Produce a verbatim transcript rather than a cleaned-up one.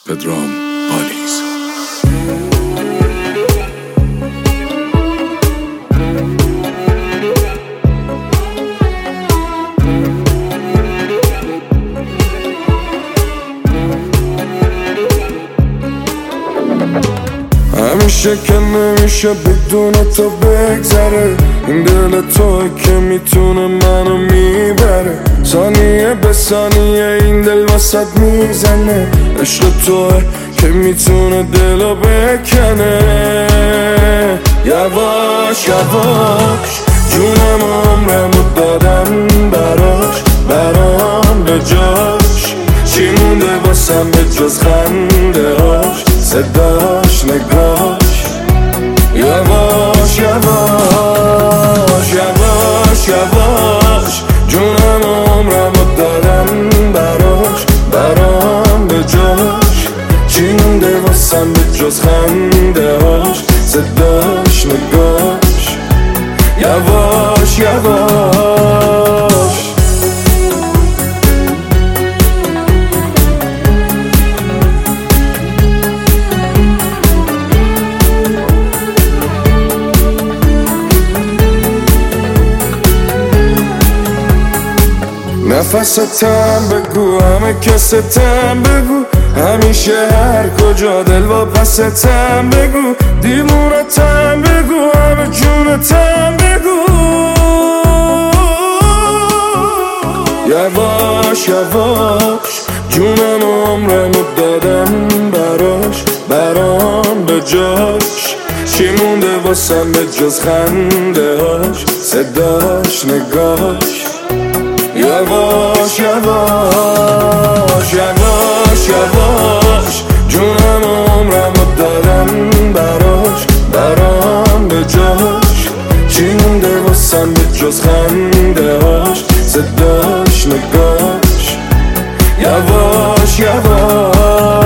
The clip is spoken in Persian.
پدرام پالیز. همیشه که نمیشه بدون تو بگذره، این دل توی که میتونه منو میبره. ثانیه به ثانیه این دل وسط میزنه، عشق توی که میتونه دلو بکنه. یواش یواش جونم عمرمو دادم براش، برام به جاش چی مونده واسم به جز خنده هاش، صداش، نگاش. یواش یواش یواش یواش جونم عمرمو دادم براش، برام به جاش چی مونده واسم به جز خنده هاش، صداش، نگاش. یواش یواش نفستم بگو، همه کستم بگو، همیشه هر کجا دل و پستم بگو، دیوونتم بگو، همه جونتم بگو. یواش یواش جونم عمرمو دادم براش، برام به جاش چی مونده واسم به جز خنده هاش، صداش، نگاش. یواش یواش یواش یواش جونم عمرمو دادم براش، برام به جاش چی مونده واسم به جز خنده هاش، صداش، نگاش. یواش یواش